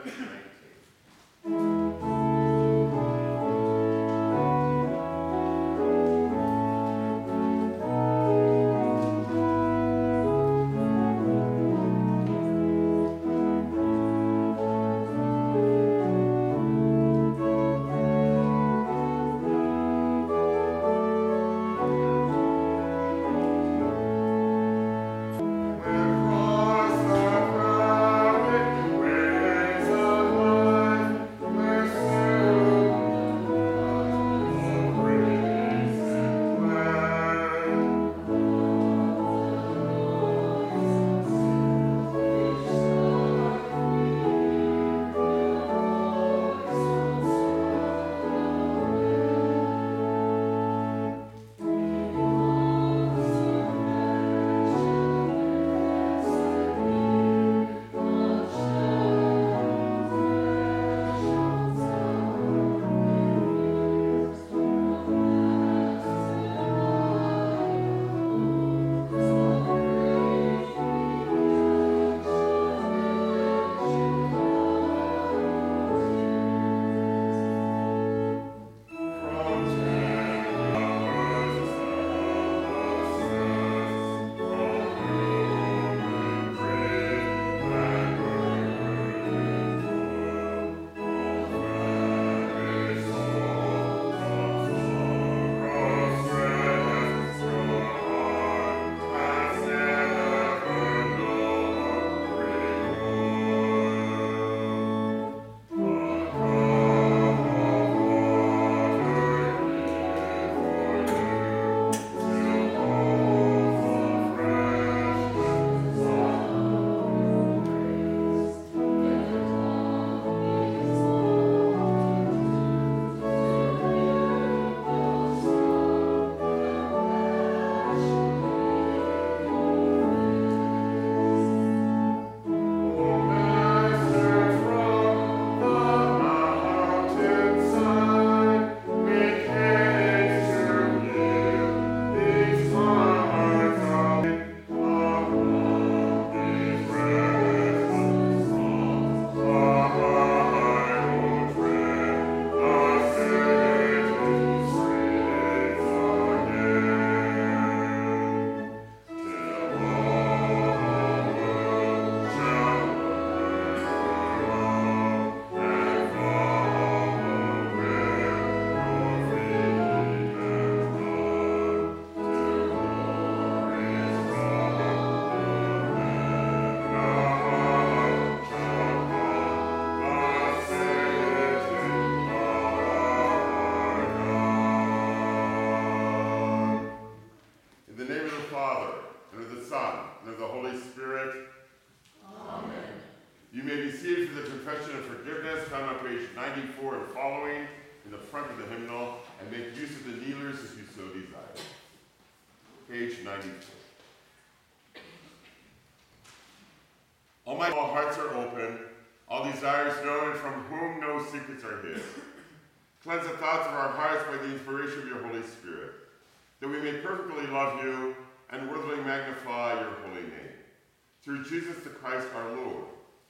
Almighty, all hearts are open, all desires known, and from whom no secrets are hid. Cleanse the thoughts of our hearts by the inspiration of your Holy Spirit, that we may perfectly love you and worthily magnify your holy name. Through Jesus the Christ our Lord.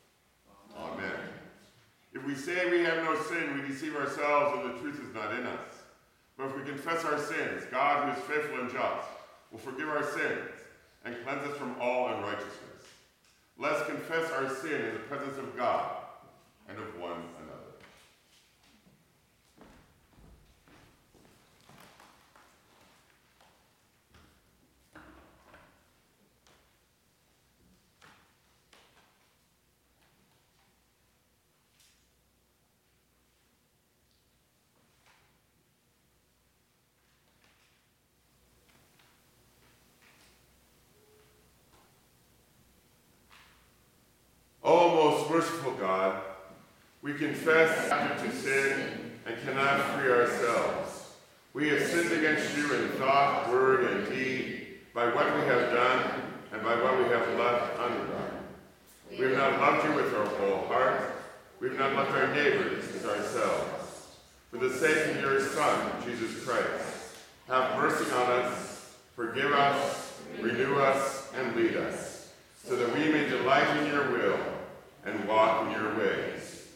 Amen. If we say we have no sin, we deceive ourselves and the truth is not in us. But if we confess our sins, God, who is faithful and just, will forgive our sins and cleanse us from all unrighteousness. Let us confess our sin in the presence of God and of one another. O most merciful God, we confess to sin and cannot free ourselves. We have sinned against you in thought, word, and deed, by what we have done and by what we have left undone. We have not loved you with our whole heart. We have not loved our neighbors as ourselves. For the sake of your Son, Jesus Christ, have mercy on us, forgive us, renew us, and lead us, so that we may delight in your will and walk in your ways.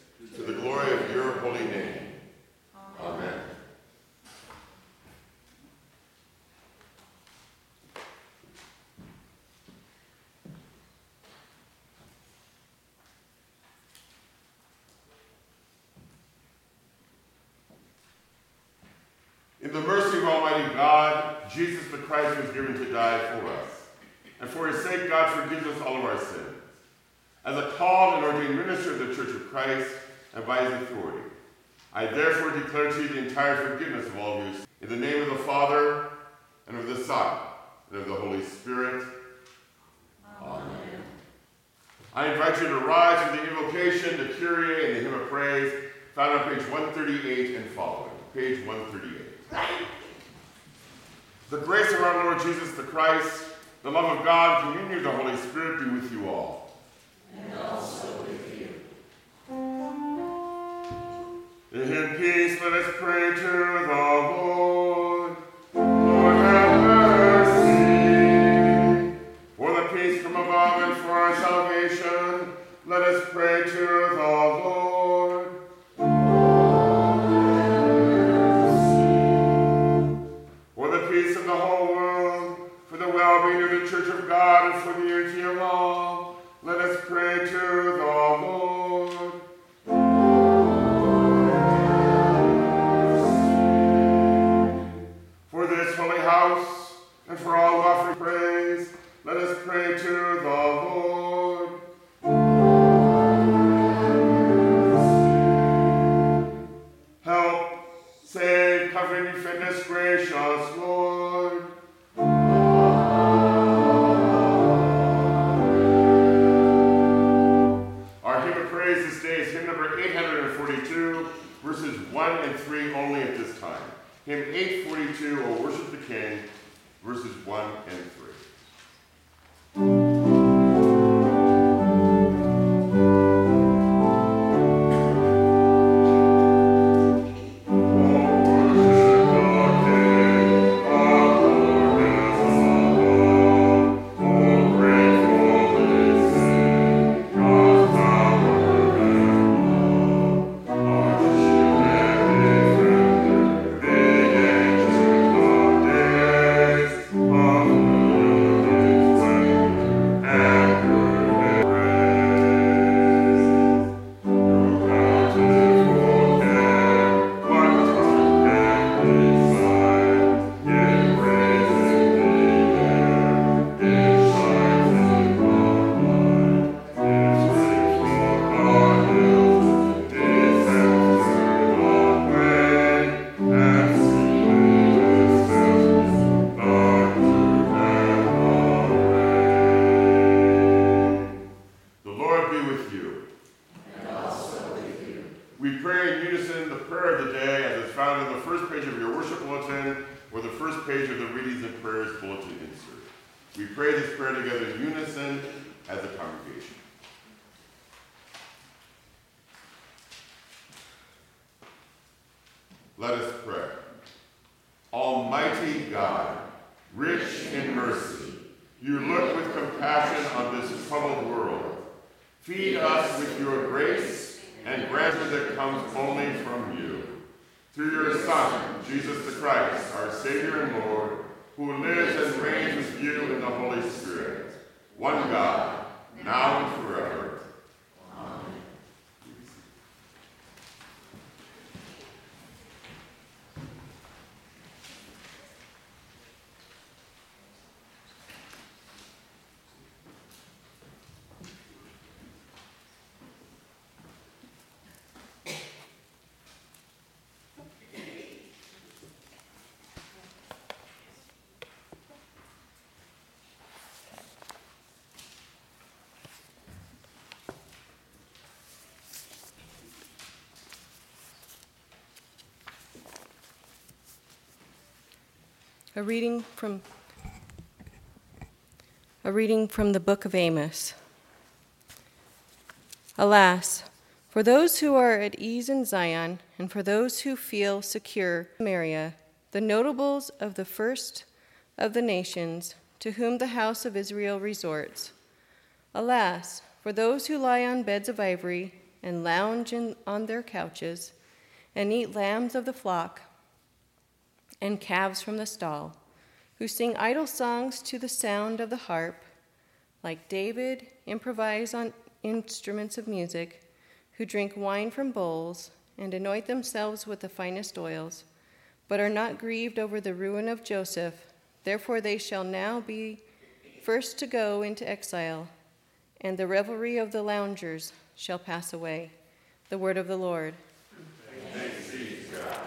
Almighty God, Jesus the Christ was given to die for us. And for his sake, God forgives us all of our sins. As a called and ordained minister of the Church of Christ, and by his authority, I therefore declare to you the entire forgiveness of all your sins. In the name of the Father, and of the Son, and of the Holy Spirit. Amen. I invite you to rise for the invocation, the Kyrie, and the hymn of praise, found on page 138 and following. Page 138. The grace of our Lord Jesus the Christ, the love of God, communion of the Holy Spirit be with you all. And also with you. In peace, let us pray to the Lord. Lord, have mercy. For the peace from above and for our salvation, let us pray to the Lord. Lord, have mercy. For the peace of the whole world, for the well-being of the Church of God, and for the unity of all, let us pray to the Lord. For this holy house, and for all who offer praise, let us pray to the Lord. Help, save, cover, and defend us, gracious Lord. Our hymn of praise this day is hymn number 842, verses 1 and 3 only at this time. Hymn 842, O Worship the King, verses 1 and 3. Let us pray. Almighty God, rich in mercy, you look with compassion on this troubled world. Feed us with your grace and grant us that comes only from you. Through your Son, Jesus the Christ, our Savior and Lord, who lives and reigns with you in the Holy Spirit, one God, now and forever. A reading from the book of Amos. Alas, for those who are at ease in Zion, and for those who feel secure in Samaria, the notables of the first of the nations, to whom the house of Israel resorts. Alas, for those who lie on beds of ivory, and lounge on their couches, and eat lambs of the flock, and calves from the stall, who sing idle songs to the sound of the harp, like David, improvise on instruments of music, who drink wine from bowls, and anoint themselves with the finest oils, but are not grieved over the ruin of Joseph. Therefore they shall now be first to go into exile, and the revelry of the loungers shall pass away. The word of the Lord. Thanks be to God.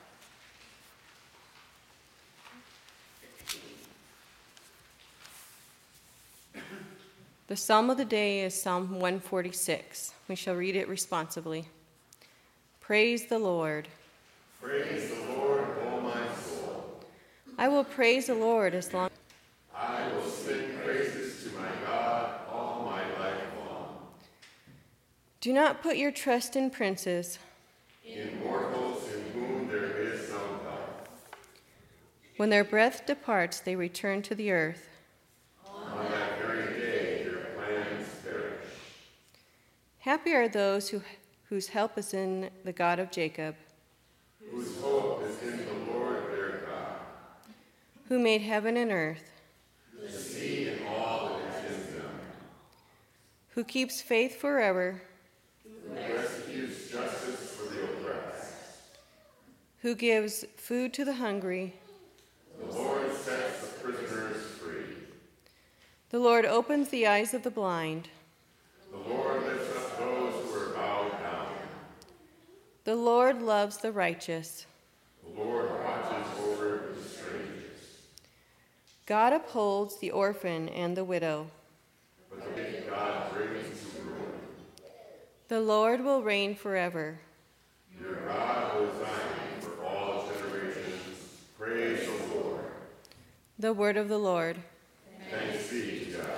The psalm of the day is Psalm 146. We shall read it responsibly. Praise the Lord. Praise the Lord, O my soul. I will praise the Lord as long. I will sing praises to my God all my life long. Do not put your trust in princes, In mortals in whom there is no God. When their breath departs, they return to the earth. On that very day their plans perish. Happy are those whose help is in the God of Jacob, Whose hope is in the Lord their God. who made heaven and earth, The sea and all that is in them. who keeps faith forever, Who executes justice for the oppressed. who gives food to the hungry. The Lord sets the prisoners free. The Lord opens the eyes of the blind. The Lord lifts up those who are bowed down. The Lord loves the righteous. The Lord watches over the strangers. God upholds the orphan and the widow. But the wicked God brings to ruin. The Lord will reign forever. Your God, O Zion, for all generations. Praise the Lord. The word of the Lord. Thanks be to God.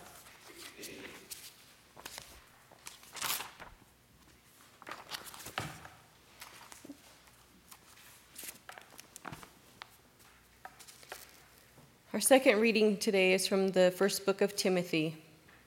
Our second reading today is from the first book of Timothy.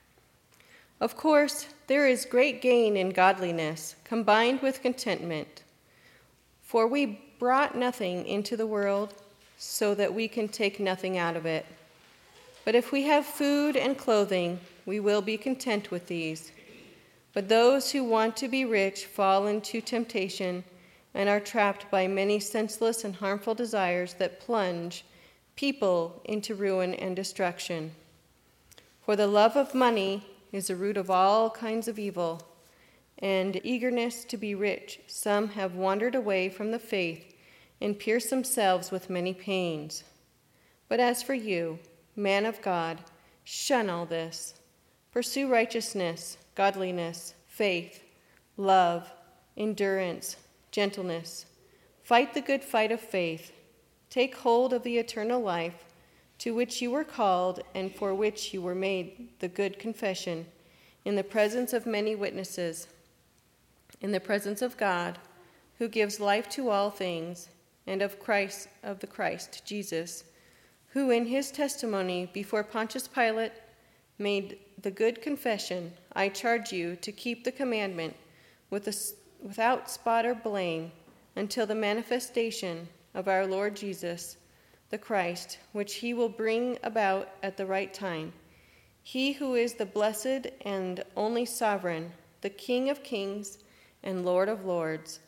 Of course, there is great gain in godliness, combined with contentment. For we brought nothing into the world, so that we can take nothing out of it. But if we have food and clothing, we will be content with these. But those who want to be rich fall into temptation and are trapped by many senseless and harmful desires that plunge people into ruin and destruction. For the love of money is the root of all kinds of evil, and eagerness to be rich. Some have wandered away from the faith and pierced themselves with many pains. But as for you, man of God, shun all this. Pursue righteousness, godliness, faith, love, endurance, gentleness. Fight the good fight of faith. Take hold of the eternal life to which you were called and for which you were made the good confession in the presence of many witnesses, in the presence of God, who gives life to all things, and of the Christ Jesus, who in his testimony before Pontius Pilate made the good confession, I charge you to keep the commandment without spot or blame until the manifestation of our Lord Jesus, the Christ, which he will bring about at the right time. He who is the blessed and only sovereign, the King of kings and Lord of lords.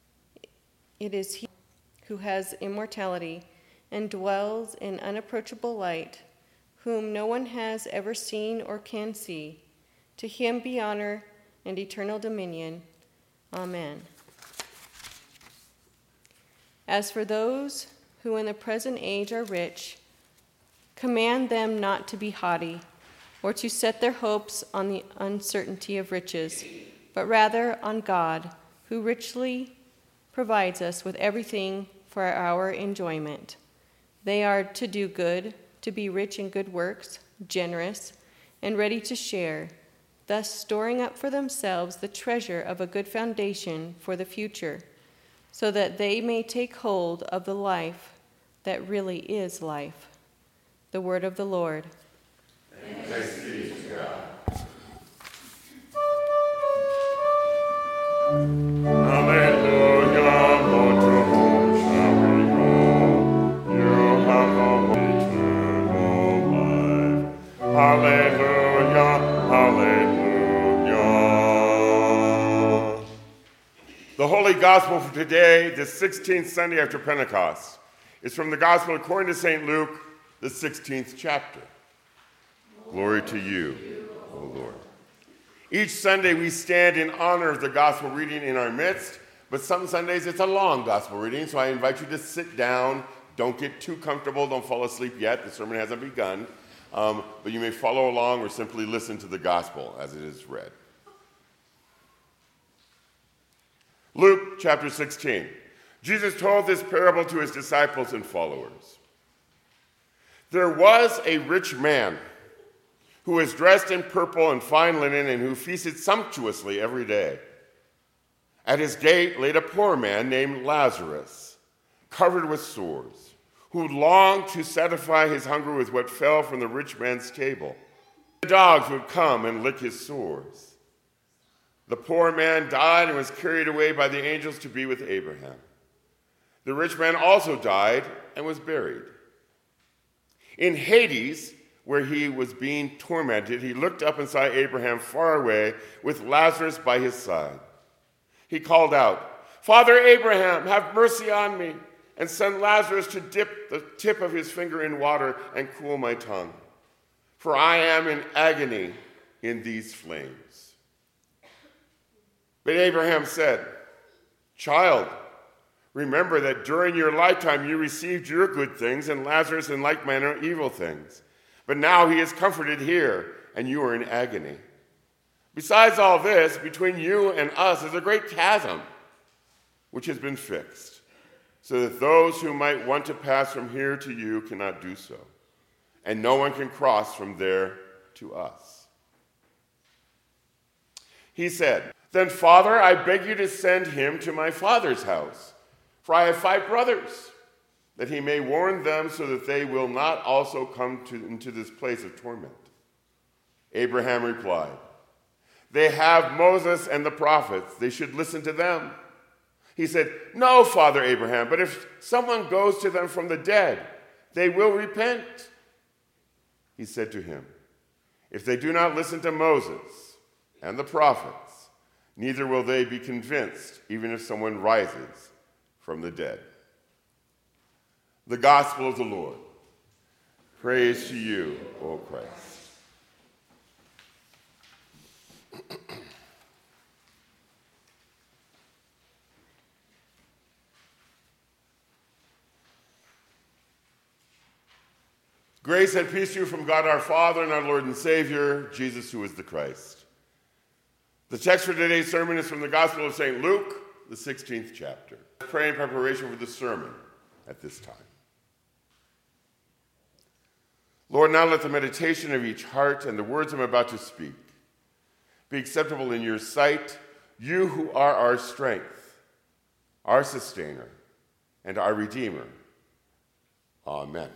It is he who has immortality and dwells in unapproachable light, whom no one has ever seen or can see. To him be honor and eternal dominion. Amen. As for those who in the present age are rich, command them not to be haughty or to set their hopes on the uncertainty of riches, but rather on God, who richly provides us with everything for our enjoyment. They are to do good, to be rich in good works, generous, and ready to share, thus storing up for themselves the treasure of a good foundation for the future, so that they may take hold of the life that really is life. The word of the Lord. Thanks be to God. Hallelujah, Lord, to whom shall we go? You have the eternal life. Hallelujah, hallelujah. The Holy Gospel for today, the 16th Sunday after Pentecost, is from the Gospel according to St. Luke, the 16th chapter. Glory to you, O Lord. Each Sunday we stand in honor of the Gospel reading in our midst, but some Sundays it's a long Gospel reading, so I invite you to sit down. Don't get too comfortable. Don't fall asleep yet. The sermon hasn't begun. But you may follow along or simply listen to the Gospel as it is read. Luke chapter 16. Jesus told this parable to his disciples and followers. There was a rich man who was dressed in purple and fine linen and who feasted sumptuously every day. At his gate laid a poor man named Lazarus, covered with sores, who longed to satisfy his hunger with what fell from the rich man's table. The dogs would come and lick his sores. The poor man died and was carried away by the angels to be with Abraham. The rich man also died and was buried. In Hades, where he was being tormented, he looked up and saw Abraham far away with Lazarus by his side. He called out, "Father Abraham, have mercy on me, and send Lazarus to dip the tip of his finger in water and cool my tongue, for I am in agony in these flames." But Abraham said, "Child, remember that during your lifetime you received your good things, and Lazarus in like manner evil things. But now he is comforted here, and you are in agony. Besides all this, between you and us is a great chasm, which has been fixed, so that those who might want to pass from here to you cannot do so, and no one can cross from there to us." He said, "Then, Father, I beg you to send him to my father's house, for I have 5 brothers, that he may warn them so that they will not also come into this place of torment." Abraham replied, "They have Moses and the prophets. They should listen to them." He said, "No, Father Abraham, but if someone goes to them from the dead, they will repent." He said to him, "If they do not listen to Moses and the prophets, neither will they be convinced, even if someone rises from the dead." The Gospel of the Lord. Praise to you, O Christ. Grace and peace to you from God our Father and our Lord and Savior, Jesus, who is the Christ. The text for today's sermon is from the Gospel of St. Luke, the 16th chapter. Pray in preparation for the sermon at this time. Lord, now let the meditation of each heart and the words I'm about to speak be acceptable in your sight, you who are our strength, our sustainer, and our Redeemer. Amen.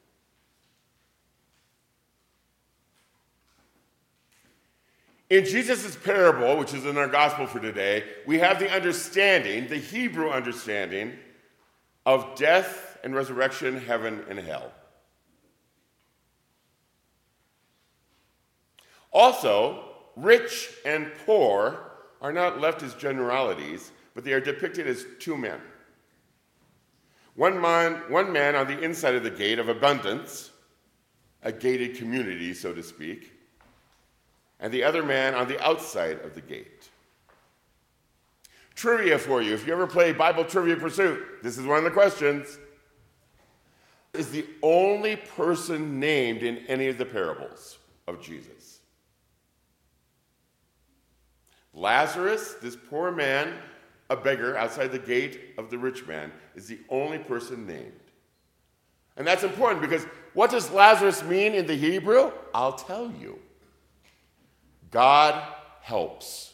In Jesus' parable, which is in our gospel for today, we have the understanding, the Hebrew understanding, of death and resurrection, heaven and hell. Also, rich and poor are not left as generalities, but they are depicted as 2 men. One man on the inside of the gate of abundance, a gated community, so to speak, and the other man on the outside of the gate. Trivia for you. If you ever play Bible Trivia Pursuit, this is one of the questions. Is the only person named in any of the parables of Jesus. Lazarus, this poor man, a beggar outside the gate of the rich man, is the only person named. And that's important because what does Lazarus mean in the Hebrew? I'll tell you. God helps.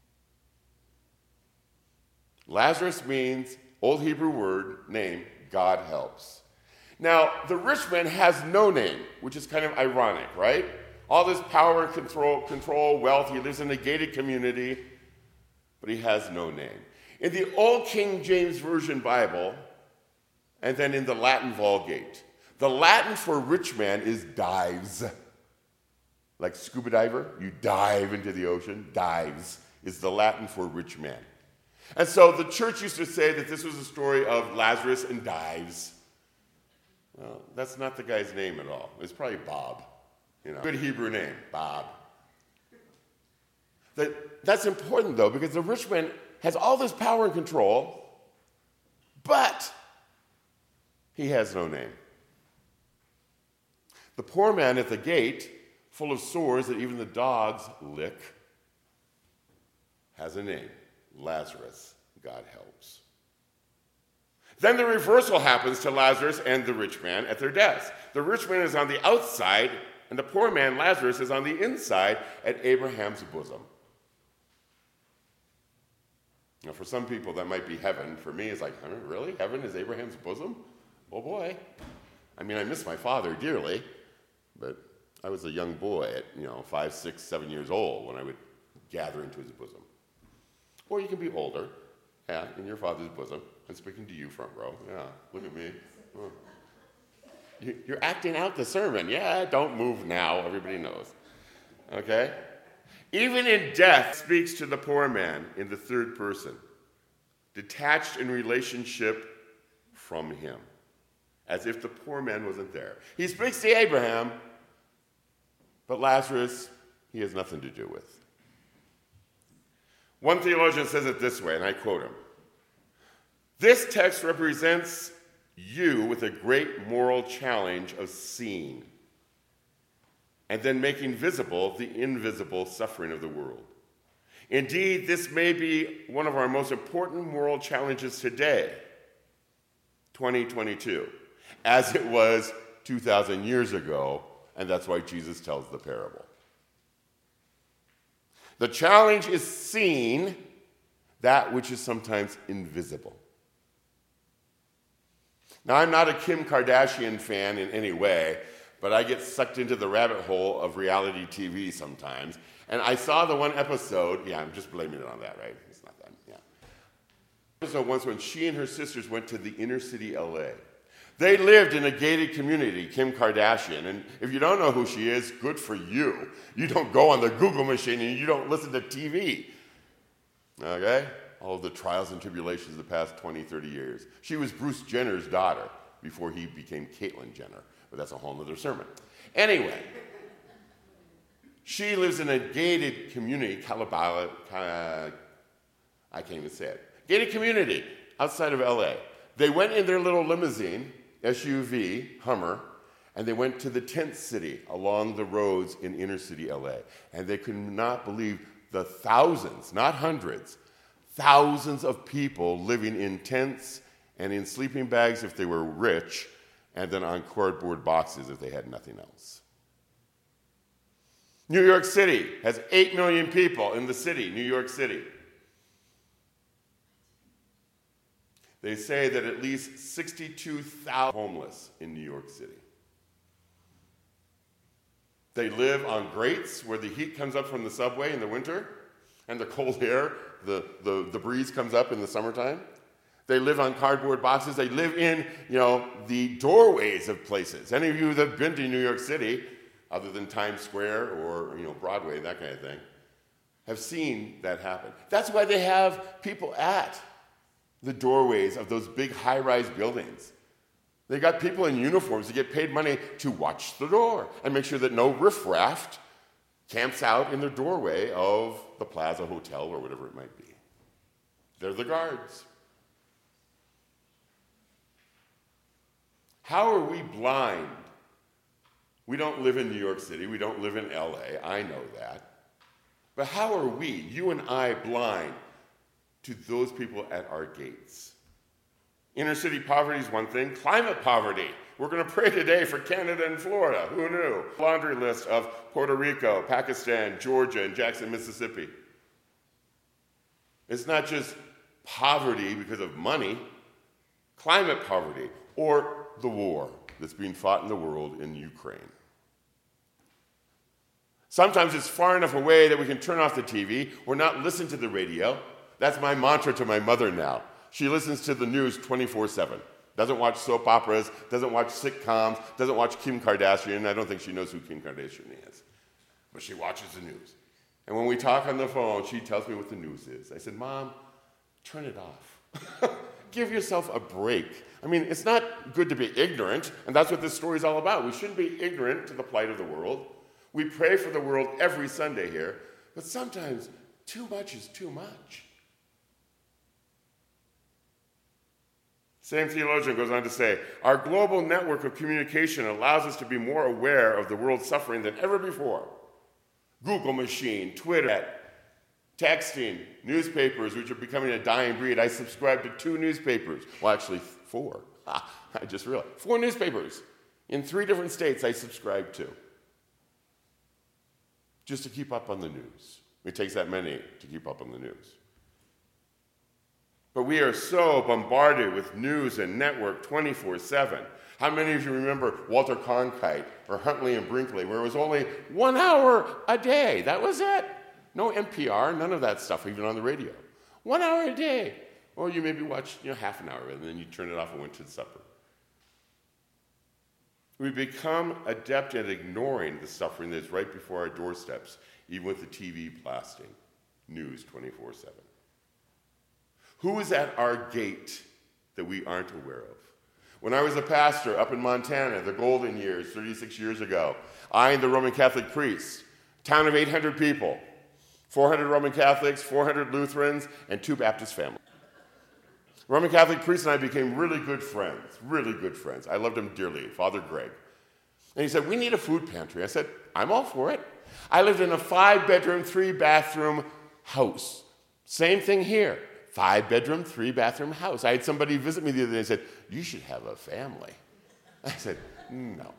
Lazarus means, Old Hebrew word, name, God helps. Now, the rich man has no name, which is kind of ironic, right? All this power, control, wealth, he lives in a gated community, but he has no name. In the Old King James Version Bible, and then in the Latin Vulgate, the Latin for rich man is dives. Like scuba diver, you dive into the ocean. Dives is the Latin for rich man. And so the church used to say that this was a story of Lazarus and Dives. Well, that's not the guy's name at all. It's probably Bob. Good Hebrew name, Bob. That's important, though, because the rich man has all this power and control, but he has no name. The poor man at the gate, full of sores that even the dogs lick, has a name, Lazarus, God helps. Then the reversal happens to Lazarus and the rich man at their deaths. The rich man is on the outside, and the poor man, Lazarus, is on the inside at Abraham's bosom. Now, for some people, that might be heaven. For me, it's like, really? Heaven is Abraham's bosom? Oh, boy. I mean, I miss my father dearly, but I was a young boy at, 5, 6, 7 years old when I would gather into his bosom. Or you can be older, in your father's bosom. I'm speaking to you, front row. Yeah, look at me. Oh. You're acting out the sermon. Yeah, don't move now. Everybody knows. Okay? Even in death, speaks to the poor man in the third person, detached in relationship from him, as if the poor man wasn't there. He speaks to Abraham, but Lazarus, he has nothing to do with. One theologian says it this way, and I quote him. This text represents you with a great moral challenge of seeing and then making visible the invisible suffering of the world. Indeed, this may be one of our most important moral challenges today, 2022, as it was 2,000 years ago, and that's why Jesus tells the parable. The challenge is seeing that which is sometimes invisible. Now, I'm not a Kim Kardashian fan in any way, but I get sucked into the rabbit hole of reality TV sometimes. And I saw the one episode, I'm just blaming it on that, right? It's not that, Episode once when she and her sisters went to the inner city LA. They lived in a gated community, Kim Kardashian, and if you don't know who she is, good for you. You don't go on the Google machine and you don't listen to TV, okay? All of the trials and tribulations of the past 20, 30 years. She was Bruce Jenner's daughter before he became Caitlyn Jenner, but that's a whole other sermon. Anyway, she lives in a gated community, I can't even say it. Gated community outside of LA. They went in their little limousine, SUV, Hummer, and they went to the tent city along the roads in inner city LA. And they could not believe the thousands, not hundreds, thousands of people living in tents and in sleeping bags if they were rich, and then on cardboard boxes if they had nothing else. New York City has 8 million people in the city, New York City. They say that at least 62,000 homeless in New York City. They live on grates where the heat comes up from the subway in the winter, and the cold air, the breeze comes up in the summertime. They live on cardboard boxes. They live in, the doorways of places. Any of you that have been to New York City, other than Times Square or, Broadway, that kind of thing, have seen that happen. That's why they have people at the doorways of those big high-rise buildings. They got people in uniforms that get paid money to watch the door and make sure that no riffraff camps out in the doorway of the Plaza Hotel or whatever it might be. They're the guards. How are we blind? We don't live in New York City. We don't live in LA. I know that. But how are we, you and I, blind to those people at our gates? Inner city poverty is one thing. Climate poverty. We're going to pray today for Canada and Florida. Who knew? Laundry list of Puerto Rico, Pakistan, Georgia, and Jackson, Mississippi. It's not just poverty because of money. Climate poverty, or the war that's being fought in the world in Ukraine. Sometimes it's far enough away that we can turn off the TV or not listen to the radio. That's my mantra to my mother now. She listens to the news 24/7. Doesn't watch soap operas, doesn't watch sitcoms, doesn't watch Kim Kardashian. I don't think she knows who Kim Kardashian is. But she watches the news. And when we talk on the phone, she tells me what the news is. I said, Mom, turn it off. Give yourself a break. I mean, it's not good to be ignorant, and that's what this story is all about. We shouldn't be ignorant to the plight of the world. We pray for the world every Sunday here, but sometimes too much is too much. Same theologian goes on to say, our global network of communication allows us to be more aware of the world's suffering than ever before. Google machine, Twitter, texting, newspapers, which are becoming a dying breed. I subscribe to 2 newspapers. Well, actually 4. I just realized. 4 newspapers in 3 different states I subscribe to. Just to keep up on the news. It takes that many to keep up on the news. But we are so bombarded with news and network 24/7. How many of you remember Walter Cronkite or Huntley and Brinkley, where it was only 1 hour a day? That was it. No NPR, none of that stuff, even on the radio. 1 hour a day. Or you maybe watch half an hour and then you turn it off and went to supper. We become adept at ignoring the suffering that's right before our doorsteps, even with the TV blasting news 24/7. Who is at our gate that we aren't aware of? When I was a pastor up in Montana, the golden years, 36 years ago, I and the Roman Catholic priests, town of 800 people, 400 Roman Catholics, 400 Lutherans, and 2 Baptist families. Roman Catholic priest and I became really good friends. I loved him dearly, Father Greg. And he said, we need a food pantry. I said, I'm all for it. I lived in a 5-bedroom, 3-bathroom house. Same thing here. 5-bedroom, 3-bathroom house. I had somebody visit me the other day and said, you should have a family. I said, no.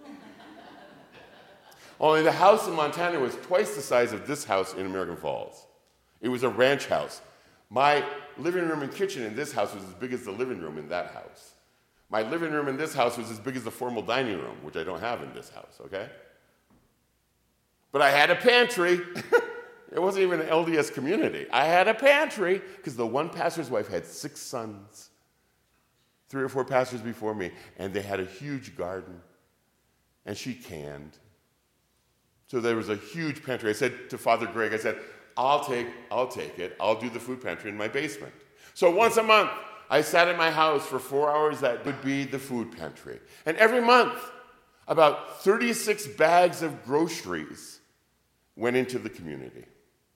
Only the house in Montana was twice the size of this house in American Falls. It was a ranch house. My living room and kitchen in this house was as big as the living room in that house. My living room in this house was as big as the formal dining room, which I don't have in this house, okay? But I had a pantry. It wasn't even an LDS community. I had a pantry because the one pastor's wife had 6 sons, 3 or 4 pastors before me, and they had a huge garden, and she canned. So there was a huge pantry. I said to Father Greg, I said, I'll take it. I'll do the food pantry in my basement. So once a month, I sat in my house for 4 hours. That would be the food pantry. And every month, about 36 bags of groceries went into the community.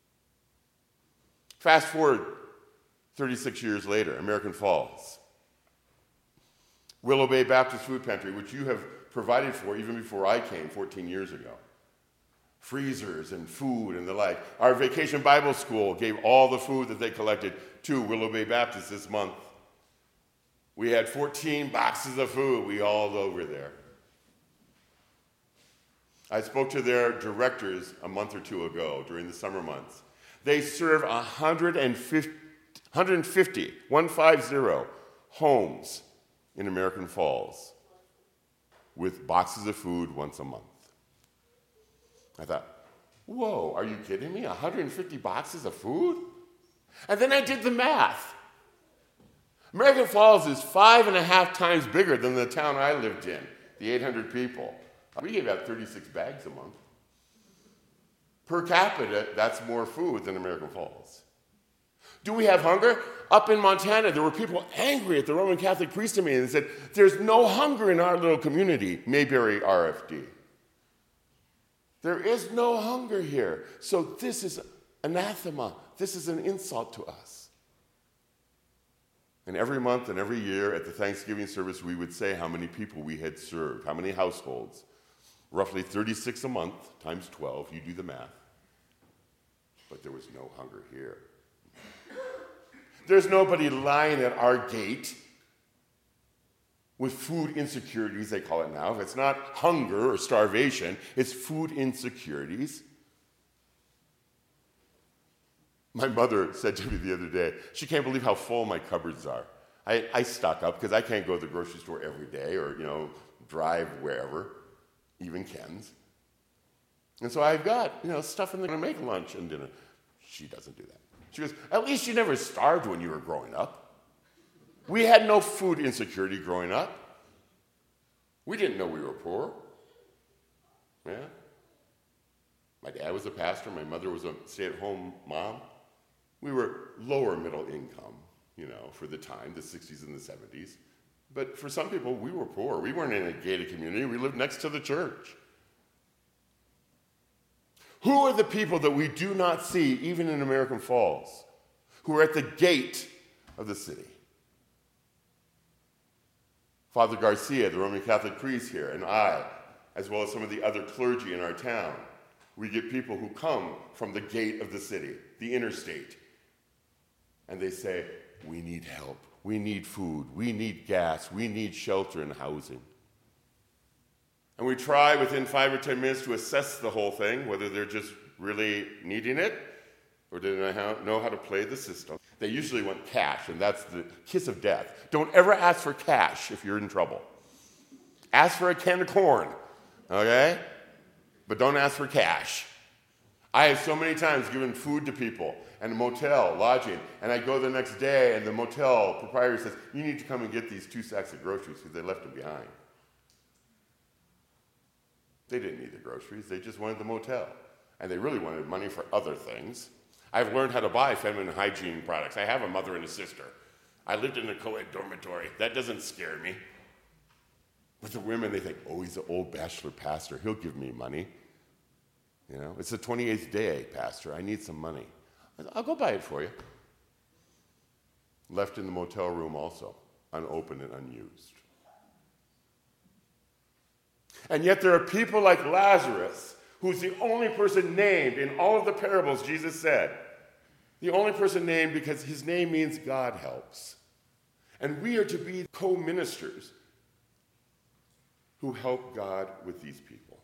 Fast forward 36 years later, American Falls. Willow Bay Baptist Food Pantry, which you have provided for even before I came 14 years ago. Freezers and food and the like. Our Vacation Bible School gave all the food that they collected to Willow Bay Baptist this month. We had 14 boxes of food we hauled over there. I spoke to their directors a month or 2 ago during the summer months. They serve 150 homes in American Falls with boxes of food once a month. I thought, whoa, are you kidding me? 150 boxes of food? And then I did the math. American Falls is 5.5 times bigger than the town I lived in, the 800 people. We gave out 36 bags a month. Per capita, that's more food than American Falls. Do we have hunger? Up in Montana, there were people angry at the Roman Catholic priest in me and said, there's no hunger in our little community, Mayberry RFD. There is no hunger here. So this is anathema. This is an insult to us. And every month and every year at the Thanksgiving service, we would say how many people we had served, how many households. Roughly 36 a month times 12, you do the math. But there was no hunger here. There's nobody lying at our gate with food insecurities, they call it now. If it's not hunger or starvation, it's food insecurities. My mother said to me the other day, she can't believe how full my cupboards are. I stock up because I can't go to the grocery store every day or, drive wherever, even Ken's. And so I've got, stuff in there to make lunch and dinner. She doesn't do that. She goes, at least you never starved when you were growing up. We had no food insecurity growing up. We didn't know we were poor. Yeah. My dad was a pastor. My mother was a stay-at-home mom. We were lower middle income, for the time, the 60s and the 70s. But for some people, we were poor. We weren't in a gated community. We lived next to the church. Who are the people that we do not see, even in American Falls, who are at the gate of the city? Father Garcia, the Roman Catholic priest here, and I, as well as some of the other clergy in our town, we get people who come from the gate of the city, the interstate, and they say, we need help, we need food, we need gas, we need shelter and housing. And we try within 5 or 10 minutes to assess the whole thing, whether they're just really needing it or do they know how to play the system. They usually want cash, and that's the kiss of death. Don't ever ask for cash if you're in trouble. Ask for a can of corn, okay? But don't ask for cash. I have so many times given food to people and a motel, lodging, and I go the next day and the motel proprietor says, you need to come and get these 2 sacks of groceries because they left them behind. They didn't need the groceries, they just wanted the motel. And they really wanted money for other things. I've learned how to buy feminine hygiene products. I have a mother and a sister. I lived in a co-ed dormitory. That doesn't scare me. But the women, they think, oh, he's an old bachelor pastor. He'll give me money. It's the 28th day, pastor. I need some money. I'll go buy it for you. Left in the motel room also, unopened and unused. And yet there are people like Lazarus, who's the only person named in all of the parables Jesus said. The only person named because his name means God helps. And we are to be co-ministers who help God with these people.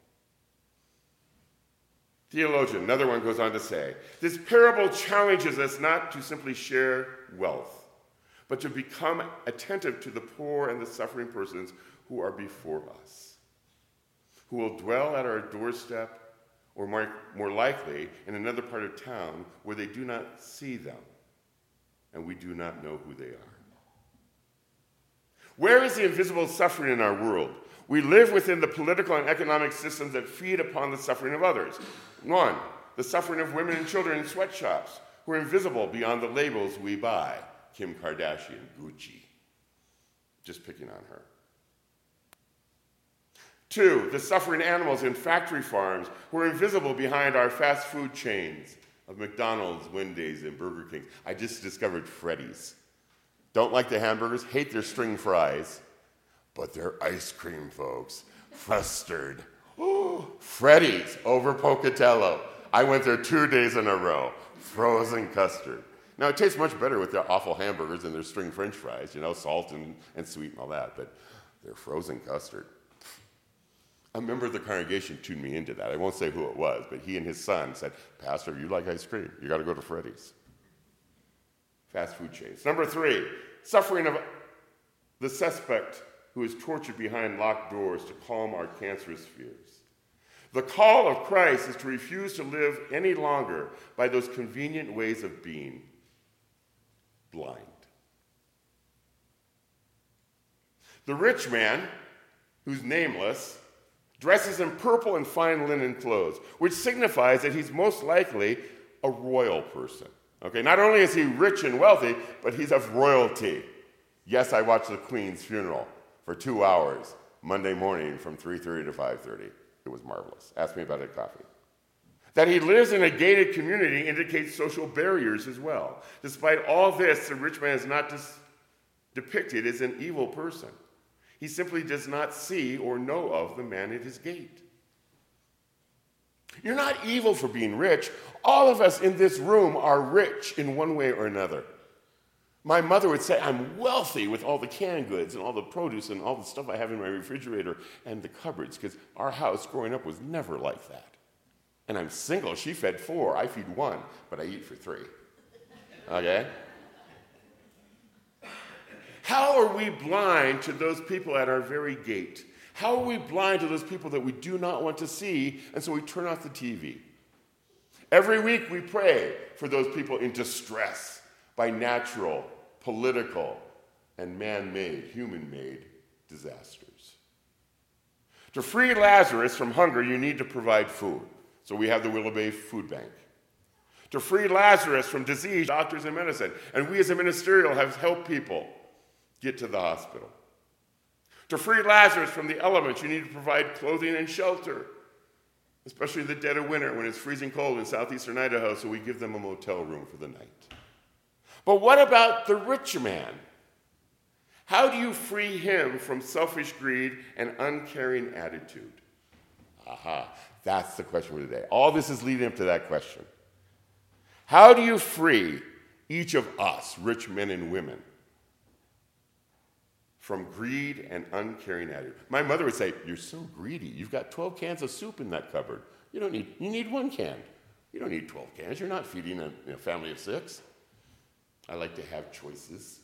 Theologian, another one, goes on to say, this parable challenges us not to simply share wealth, but to become attentive to the poor and the suffering persons who are before us, who will dwell at our doorstep, or more likely in another part of town where they do not see them, and we do not know who they are. Where is the invisible suffering in our world? We live within the political and economic systems that feed upon the suffering of others. 1, the suffering of women and children in sweatshops who are invisible beyond the labels we buy. Kim Kardashian, Gucci. Just picking on her. 2, the suffering animals in factory farms who are invisible behind our fast food chains of McDonald's, Wendy's, and Burger King. I just discovered Freddy's. Don't like the hamburgers, hate their string fries, but their ice cream, folks, custard. Oh, Freddy's over Pocatello. I went there 2 days in a row. Frozen custard. Now, it tastes much better with their awful hamburgers and their string french fries, salt and sweet and all that, but they're frozen custard. A member of the congregation tuned me into that. I won't say who it was, but he and his son said, Pastor, you like ice cream? You got to go to Freddy's. Fast food chains. Number 3, suffering of the suspect who is tortured behind locked doors to calm our cancerous fears. The call of Christ is to refuse to live any longer by those convenient ways of being blind. The rich man, who's nameless, dresses in purple and fine linen clothes, which signifies that he's most likely a royal person. Okay, not only is he rich and wealthy, but he's of royalty. Yes, I watched the Queen's funeral for 2 hours, Monday morning from 3:30 to 5:30. It was marvelous. Ask me about it at coffee. That he lives in a gated community indicates social barriers as well. Despite all this, the rich man is not depicted as an evil person. He simply does not see or know of the man at his gate. You're not evil for being rich. All of us in this room are rich in one way or another. My mother would say, I'm wealthy with all the canned goods and all the produce and all the stuff I have in my refrigerator and the cupboards, because our house growing up was never like that. And I'm single. She fed 4. I feed 1, but I eat for 3. Okay? How are we blind to those people at our very gate? How are we blind to those people that we do not want to see, and so we turn off the TV? Every week we pray for those people in distress by natural, political, and man-made, human-made disasters. To free Lazarus from hunger, you need to provide food. So we have the Willow Bay Food Bank. to free Lazarus from disease, doctors, and medicine. And we as a ministerial have helped people get to the hospital. To free Lazarus from the elements, you need to provide clothing and shelter, especially in the dead of winter when it's freezing cold in southeastern Idaho, so we give them a motel room for the night. But what about the rich man? How do you free him from selfish greed and uncaring attitude? Aha, that's the question for today. All this is leading up to that question. How do you free each of us, rich men and women, from greed and uncaring attitude? My mother would say, "You're so greedy. You've got 12 cans of soup in that cupboard. You need 1 can. You don't need 12 cans. You're not feeding a family of 6. I like to have choices.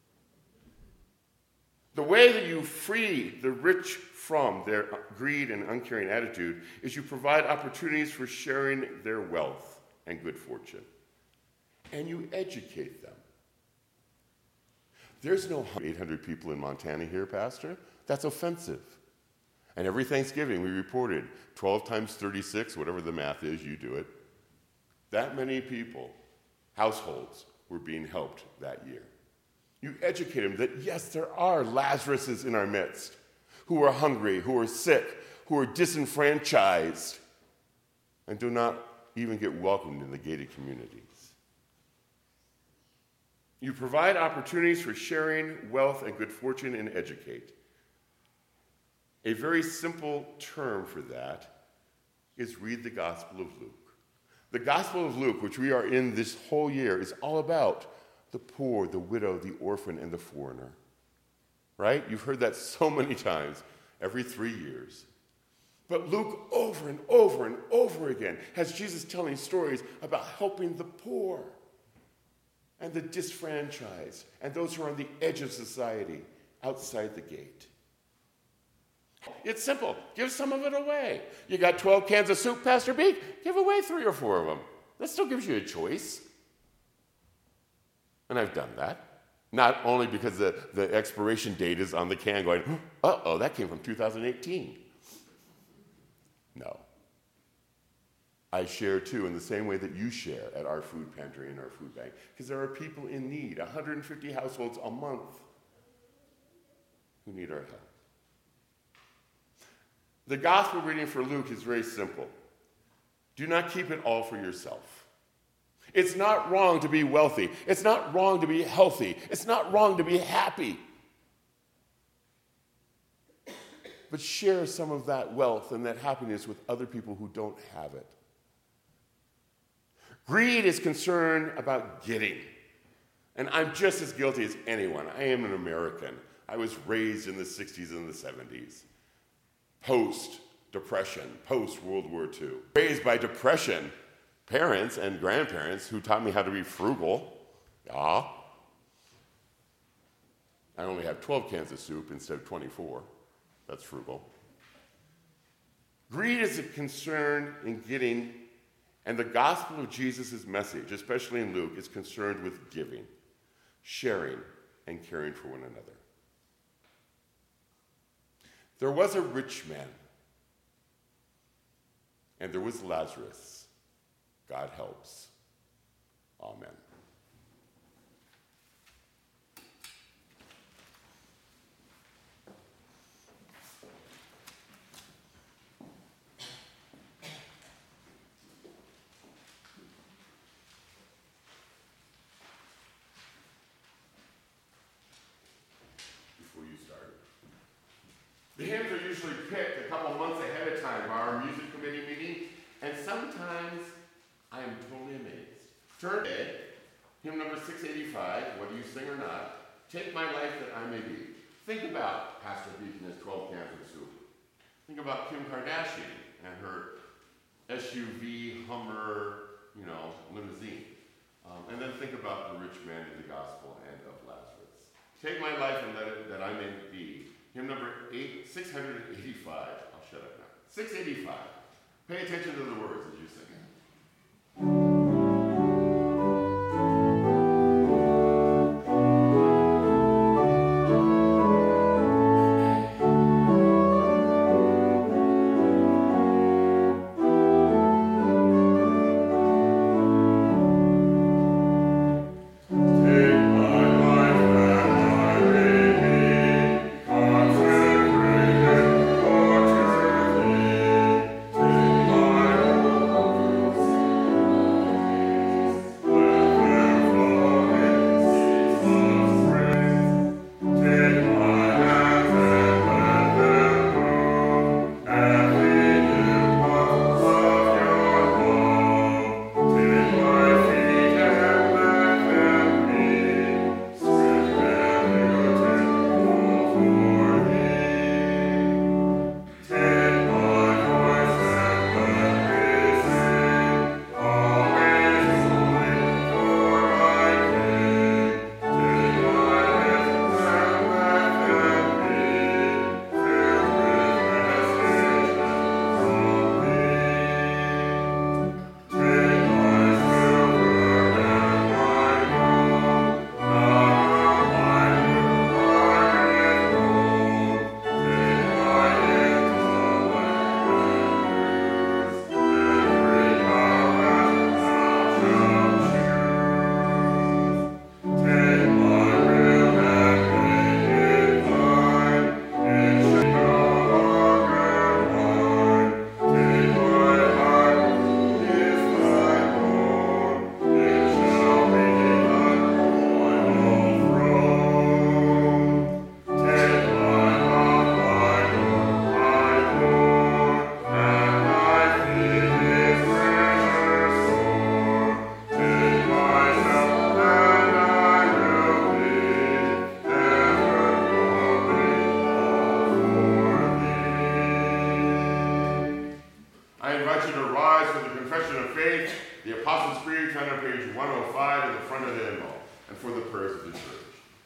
The way that you free the rich from their greed and uncaring attitude is you provide opportunities for sharing their wealth and good fortune. And you educate them. There's no 800 people in Montana here, Pastor. That's offensive. And every Thanksgiving we reported 12 times 36, whatever the math is, you do it. That many people, households, were being helped that year. You educate them that, yes, there are Lazaruses in our midst who are hungry, who are sick, who are disenfranchised, and do not even get welcomed in the gated communities. You provide opportunities for sharing wealth and good fortune and educate. A very simple term for that is read the Gospel of Luke. The Gospel of Luke, which we are in this whole year, is all about the poor, the widow, the orphan, and the foreigner. Right? You've heard that so many times, every 3 years. But Luke, over and over and over again, has Jesus telling stories about helping the poor and the disfranchised and those who are on the edge of society outside the gate. It's simple. Give some of it away. You got 12 cans of soup, Pastor Beak? Give away 3 or 4 of them. That still gives you a choice. And I've done that. Not only because the expiration date is on the can going, uh-oh, that came from 2018. No. I share too in the same way that you share at our food pantry and our food bank, because there are people in need, 150 households a month who need our help. The gospel reading for Luke is very simple. Do not keep it all for yourself. It's not wrong to be wealthy. It's not wrong to be healthy. It's not wrong to be happy. But share some of that wealth and that happiness with other people who don't have it. Greed is concerned about getting. And I'm just as guilty as anyone. I am an American. I was raised in the 60s and the 70s. Post-Depression, post-World War II. Raised by Depression parents and grandparents who taught me how to be frugal. Yeah. I only have 12 cans of soup instead of 24. That's frugal. Greed is a concern in getting, and the gospel of Jesus' message, especially in Luke, is concerned with giving, sharing, and caring for one another. There was a rich man, and there was Lazarus. God helps. Amen. Before you start, the hymns are usually picked a couple months ahead of time by our music committee meeting, and sometimes I am totally amazed. Turn to hymn number 685, whether you sing or not, Take My Life That I May Be. Think about Pastor Beak and his 12 cans of soup. Think about Kim Kardashian and her SUV, Hummer, limousine. And then think about the rich man in the gospel and of Lazarus. Take my life and let it that I may be. Hymn number 685. I'll shut up now. 685. Pay attention to the words as you sing it.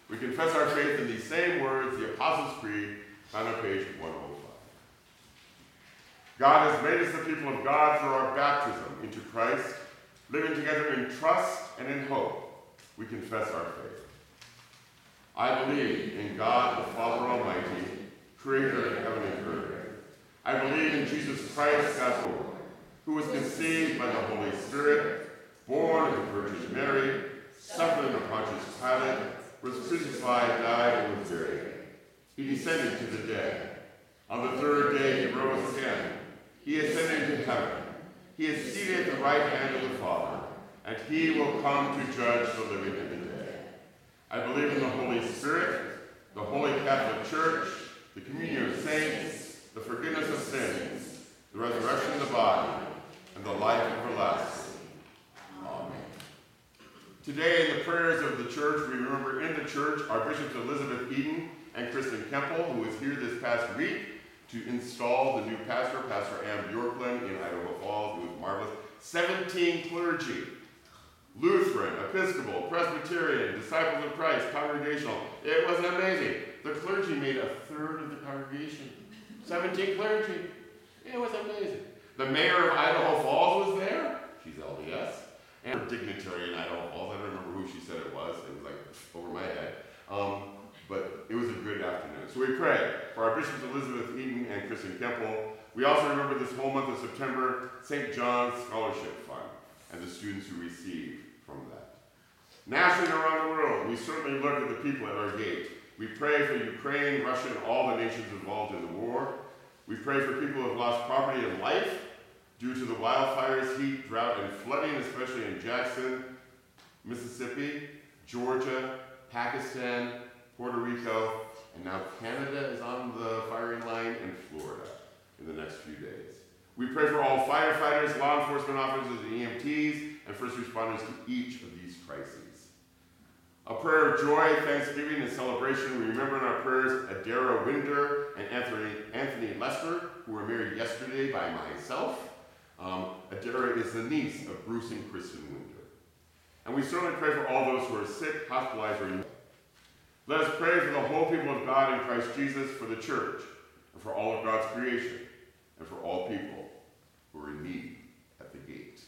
We confess our faith in these same words, the Apostles' Creed, found on page 105. God has made us the people of God through our baptism into Christ, living together in trust and in hope. We confess our faith. I believe in God, the Father Almighty, creator of heaven and earth. I believe in Jesus Christ, God's Lord, who was conceived by the Holy Spirit, born of the Virgin Mary, suffered under Pontius Pilate, was crucified, died, and was buried. He descended to the dead. On the third day he rose again. He ascended into heaven. He is seated at the right hand of the Father, and he will come to judge the living and the dead. I believe in the Holy Spirit, the Holy Catholic Church, the communion of saints, the forgiveness of sins, the resurrection of the body, and the life everlasting. Amen. Today, in the prayers of the church, we remember in the church our Bishops Elizabeth Eden and Kristen Kempel, who was here this past week to install the new pastor, Pastor Ann Bjorklund in Idaho Falls. It was marvelous. 17 clergy, Lutheran, Episcopal, Presbyterian, Disciples of Christ, Congregational. It was amazing. The clergy made a third of the congregation. 17 clergy. It was amazing. The mayor of Idaho Falls was there. She's LDS. And a dignitary in Idaho Falls. I don't remember who she said it was. It was like over my head. But it was a good afternoon. So we pray for our Bishops Elizabeth Eden and Kristen Kempel. We also remember this whole month of September, St. John's Scholarship Fund and the students who receive from that. Nationally and around the world, we certainly look at the people at our gate. We pray for Ukraine, Russia, and all the nations involved in the war. We pray for people who have lost property and life due to the wildfires, heat, drought, and flooding, especially in Jackson, Mississippi, Georgia, Pakistan, Puerto Rico, and now Canada is on the firing line, and Florida in the next few days. We pray for all firefighters, law enforcement officers, and EMTs, and first responders to each of these crises. A prayer of joy, thanksgiving, and celebration. We remember in our prayers Adara Winder and Anthony Lester, who were married yesterday by myself. Adara is the niece of Bruce and Kristen Winder. And we certainly pray for all those who are sick, hospitalized, or let us pray for the whole people of God in Christ Jesus, for the church, and for all of God's creation, and for all people who are in need at the gate.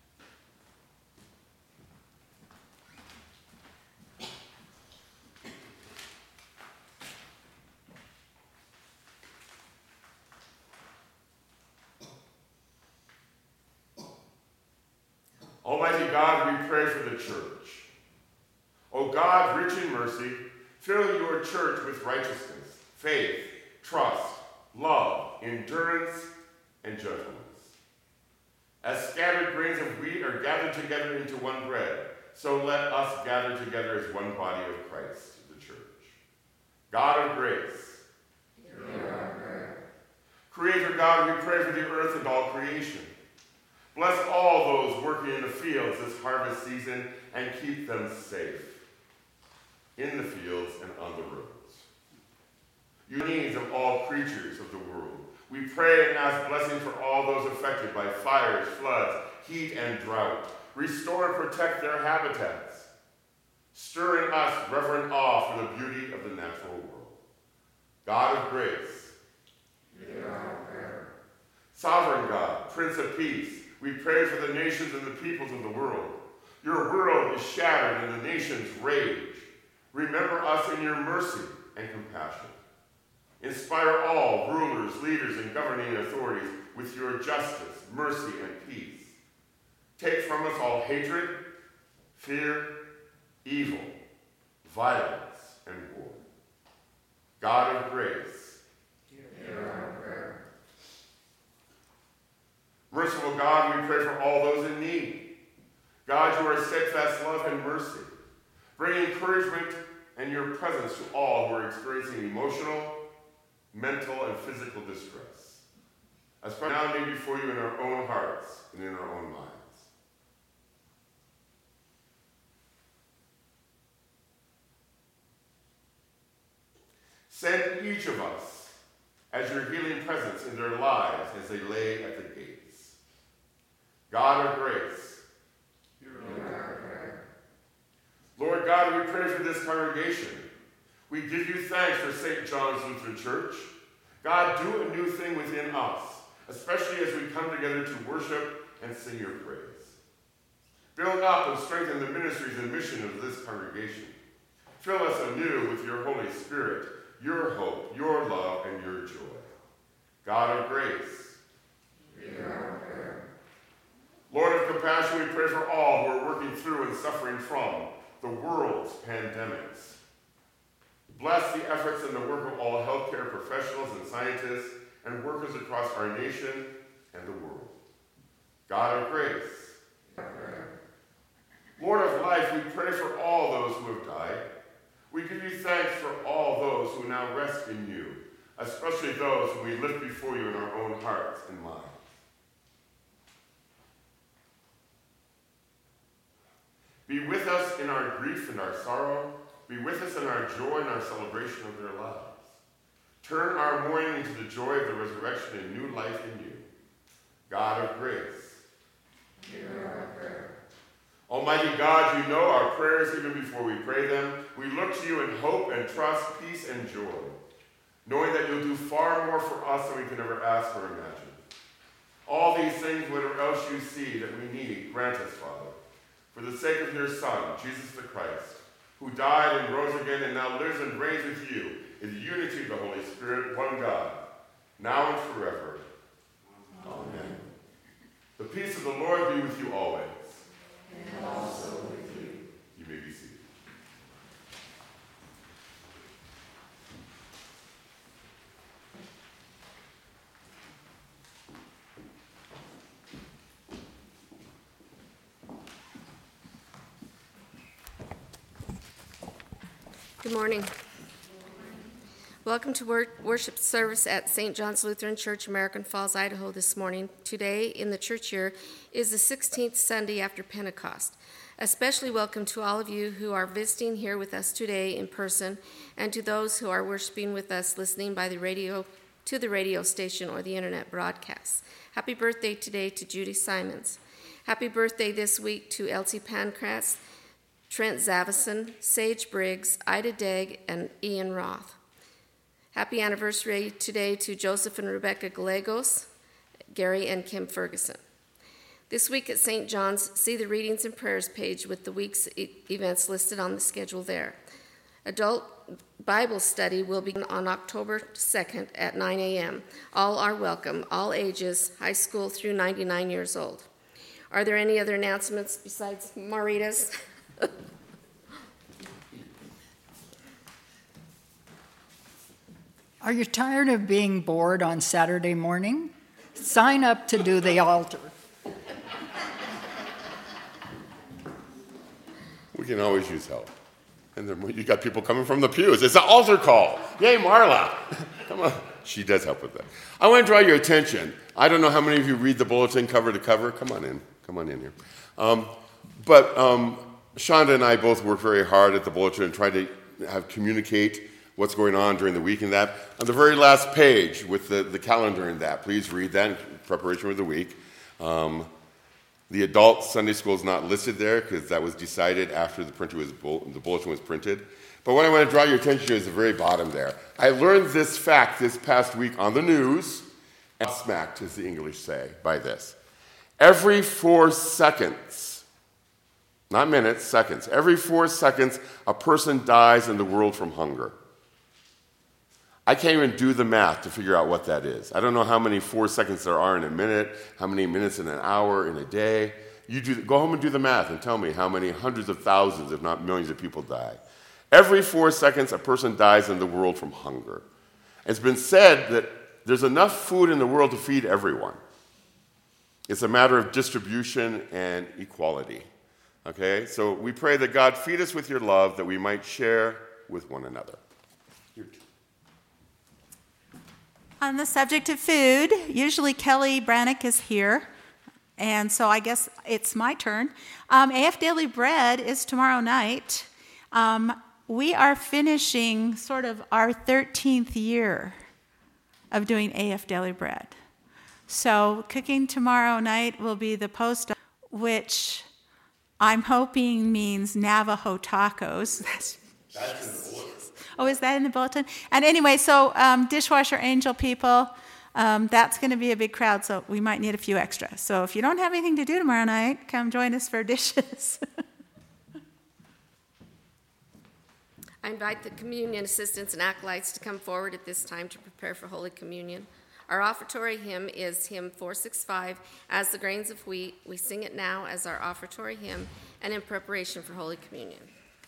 Almighty God, we pray for the church. O God, rich in mercy, fill your church with righteousness, faith, trust, love, endurance, and gentleness. As scattered grains of wheat are gathered together into one bread, so let us gather together as one body of Christ, the church. God of grace, hear our prayer. Creator God, we pray for the earth and all creation. Bless all those working in the fields this harvest season and keep them safe in the fields and on the roads. You needs of all creatures of the world. We pray and ask blessing for all those affected by fires, floods, heat, and drought. Restore and protect their habitats. Stir in us reverent awe for the beauty of the natural world. God of grace, hear our prayer. Sovereign God, Prince of Peace, we pray for the nations and the peoples of the world. Your world is shattered and the nations rage. Remember us in your mercy and compassion. Inspire all rulers, leaders, and governing authorities with your justice, mercy, and peace. Take from us all hatred, fear, evil, violence, and war. God of grace, hear our prayer. Merciful God, we pray for all those in need. God, you are steadfast love and mercy. Bring encouragement and your presence to all who are experiencing emotional, mental, and physical distress. As we now lay before you in our own hearts and in our own minds. Send each of us as your healing presence in their lives as they lay at the gates. God of grace, hear our prayer. Lord God, we pray for this congregation We give you thanks for St. John's Lutheran Church. God, do a new thing within us, especially as we come together to worship and sing your praise. Build up and strengthen the ministries and mission of this congregation. Fill us anew with your Holy Spirit, your hope, your love, and your joy. God of grace, hear our prayer. Lord of compassion, we pray for all who are working through and suffering from the world's pandemics. Bless the efforts and the work of all healthcare professionals and scientists and workers across our nation and the world. God of grace, hear our prayer. Lord of life, we pray for all those who have died. We give you thanks for all those who now rest in you, especially those whom we lift before you in our own hearts and minds. Be with us in our grief and our sorrow. Be with us in our joy and our celebration of their lives. Turn our mourning into the joy of the resurrection and new life in you. God of grace, hear our prayer. Almighty God, you know our prayers even before we pray them. We look to you in hope and trust, peace and joy, knowing that you'll do far more for us than we can ever ask or imagine. All these things, whatever else you see that we need, grant us, Father, for the sake of your Son, Jesus the Christ, who died and rose again and now lives and reigns with you in the unity of the Holy Spirit, one God, now and forever. Amen. The peace of the Lord be with you always. And also with you. You may be seated. Good morning. Welcome to worship service at St. John's Lutheran Church, American Falls, Idaho this morning. Today in the church year is the 16th Sunday after Pentecost. Especially welcome to all of you who are visiting here with us today in person, and to those who are worshiping with us listening by the radio to the radio station or the internet broadcast. Happy birthday today to Judy Simons. Happy birthday this week to Elsie Pancratz, Trent Zavison, Sage Briggs, Ida Degg, and Ian Roth. Happy anniversary today to Joseph and Rebecca Gallegos, Gary and Kim Ferguson. This week at St. John's, see the readings and prayers page with the week's events listed on the schedule there. Adult Bible study will begin on October 2nd at 9 a.m. All are welcome, all ages, high school through 99 years old. Are there any other announcements besides Marita's? Are you tired of being bored on Saturday morning? Sign up to do the altar. We can always use help. And then you got people coming from the pews. It's an altar call. Yay, Marla. Come on. She does help with that. I want to draw your attention. I don't know how many of you read the bulletin cover to cover. Come on in. Come on in here. But Shonda and I both work very hard at the bulletin and try to communicate what's going on during the week and that. On the very last page with the calendar in that, please read that in preparation for the week. The adult Sunday school is not listed there because that was decided after the bulletin was printed. But what I want to draw your attention to is the very bottom there. I learned this fact this past week on the news, and smacked, as the English say, by this. Every 4 seconds, not minutes, seconds, every 4 seconds, a person dies in the world from hunger. I can't even do the math to figure out what that is. I don't know how many 4 seconds there are in a minute, how many minutes in an hour, in a day. Go home and do the math and tell me how many hundreds of thousands, if not millions of people die. Every 4 seconds, a person dies in the world from hunger. It's been said that there's enough food in the world to feed everyone. It's a matter of distribution and equality. Okay? So we pray that God feed us with your love that we might share with one another. On the subject of food, usually Kelly Brannick is here, and so I guess it's my turn. AF Daily Bread is tomorrow night. We are finishing sort of our 13th year of doing AF Daily Bread. So cooking tomorrow night will be the post, which I'm hoping means Navajo tacos. That's in order. Oh, is that in the bulletin? And anyway, so Dishwasher Angel people, that's going to be a big crowd, so we might need a few extra. So if you don't have anything to do tomorrow night, come join us for dishes. I invite the communion assistants and acolytes to come forward at this time to prepare for Holy Communion. Our offertory hymn is hymn 465, As the Grains of Wheat. We sing it now as our offertory hymn and in preparation for Holy Communion.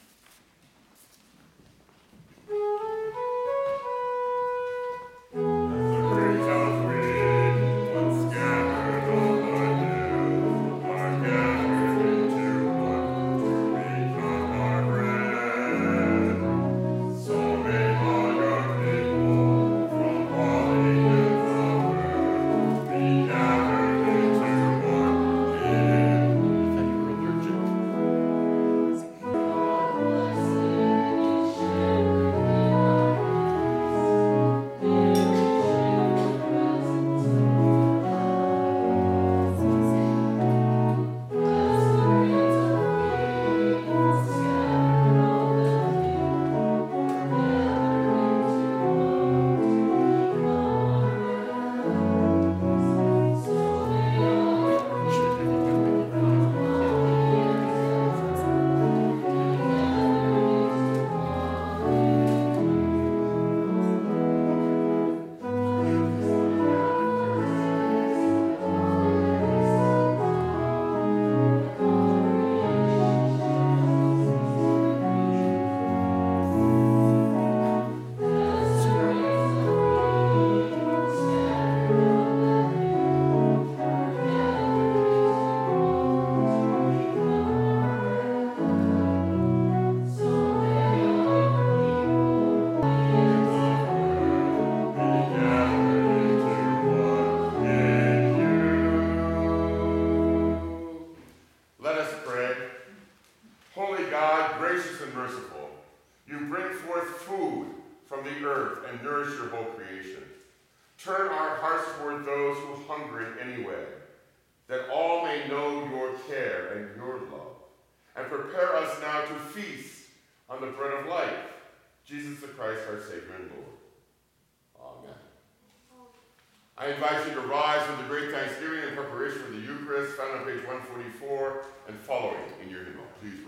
I invite you to rise with the great thanksgiving in preparation for the Eucharist, found on page 144 and following in your hymnal. Please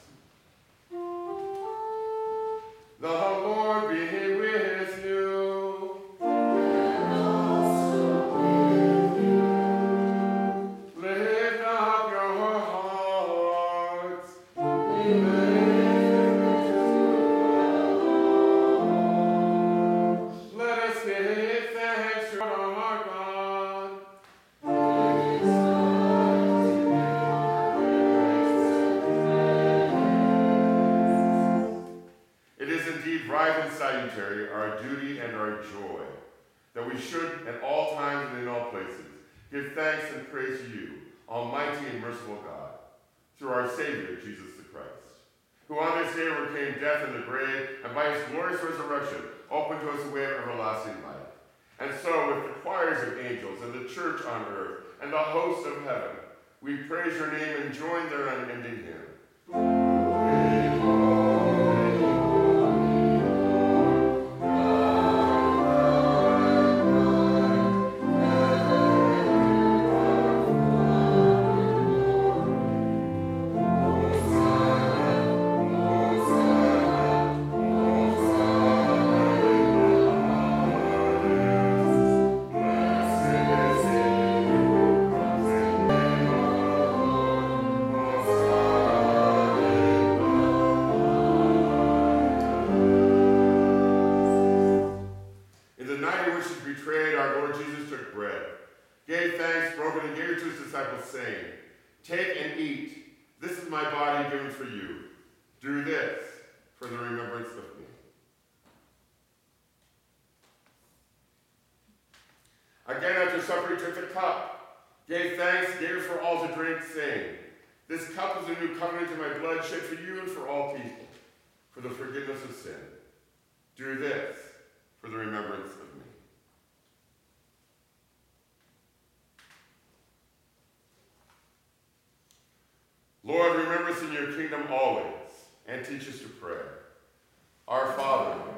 rise. The Lord be with you. And also with you. Lift up your hearts. Let us give thanks to our God. It is indeed right and salutary, our duty and our joy, that we should at all times and in all places give thanks and praise to you, Almighty and merciful God, through our Savior, Jesus the Christ, who on this day overcame death and the grave, and by his glorious resurrection opened to us a way of everlasting life. And so, with the choirs of angels and the church on earth and the hosts of heaven, we praise your name and join their unending hymn. Saying, take and eat. This is my body given for you. Do this for the remembrance of me. Again, after supper, he took the cup, gave thanks, gave it for all to drink, saying, this cup is a new covenant in my blood, shed for you and for all people, for the forgiveness of sin. Do this for the remembrance of me. Lord, remember us in your kingdom always, and teach us to pray. Our Father,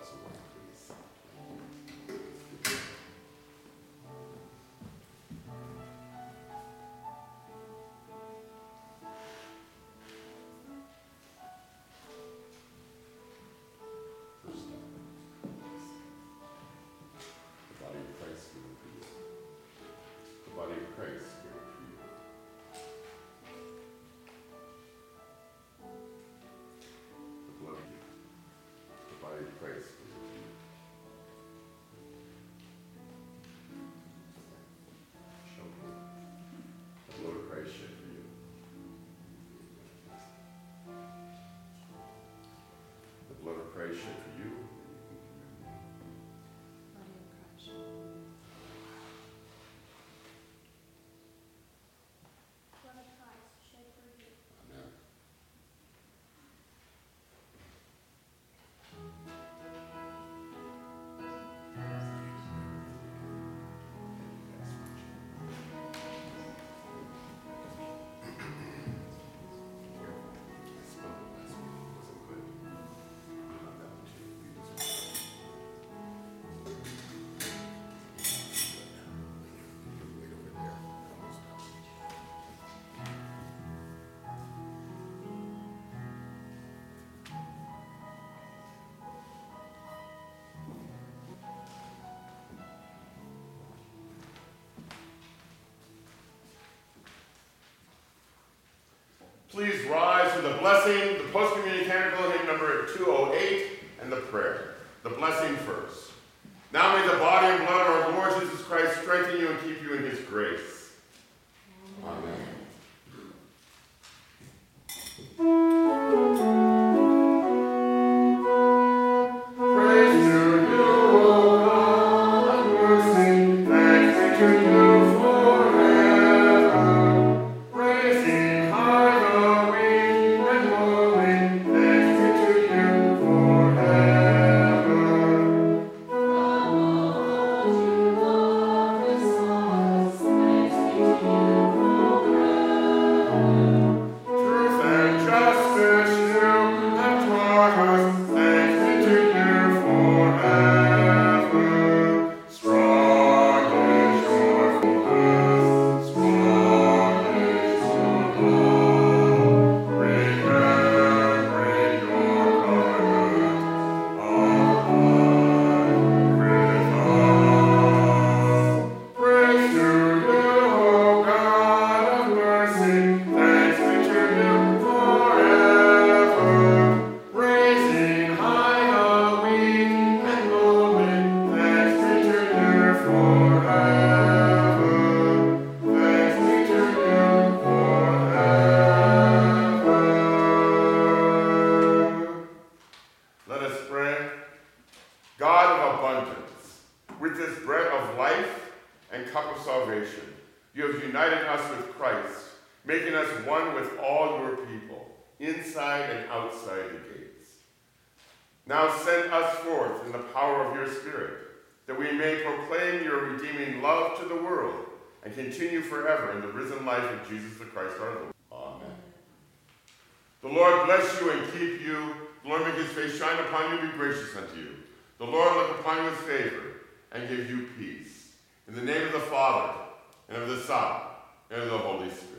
Please rise for the blessing, the post-communion canticle, hymn number 208, and the prayer. The blessing first. Now may the body and blood of our Lord Jesus Christ strengthen you and keep you in his grace. Amen. Praise to you, O God of mercy. Thanks be to you forever. Praising high the weak and lowly. Thanks be to you forever. Truth and justice you have taught us. Thanks be to you forever. Strong is your faithfulness, strong is your love. Remembering your covenant abide with us. Praise to you, O God of mercy. Thanks be to you forever. Raising high the weak and lowly. Thanks be to you forever. Thanks be to you forever. Let us pray. God of abundance, with this bread of life and cup of salvation, you have united us with Christ, making us one with all your people, inside and outside the gates. Now send us forth in the power of your Spirit, that we may proclaim your redeeming love to the world and continue forever in the risen life of Jesus the Christ our Lord. Amen. The Lord bless you and keep you. The Lord make his face shine upon you and be gracious unto you. The Lord look upon you with favor and give you peace. In the name of the Father, and of the Son, and of the Holy Spirit.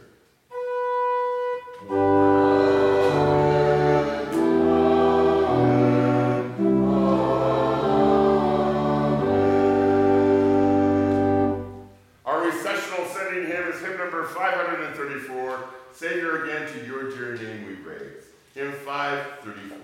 Our recessional sending hymn is hymn number 534, Savior again to your dear name we raise. Hymn 534.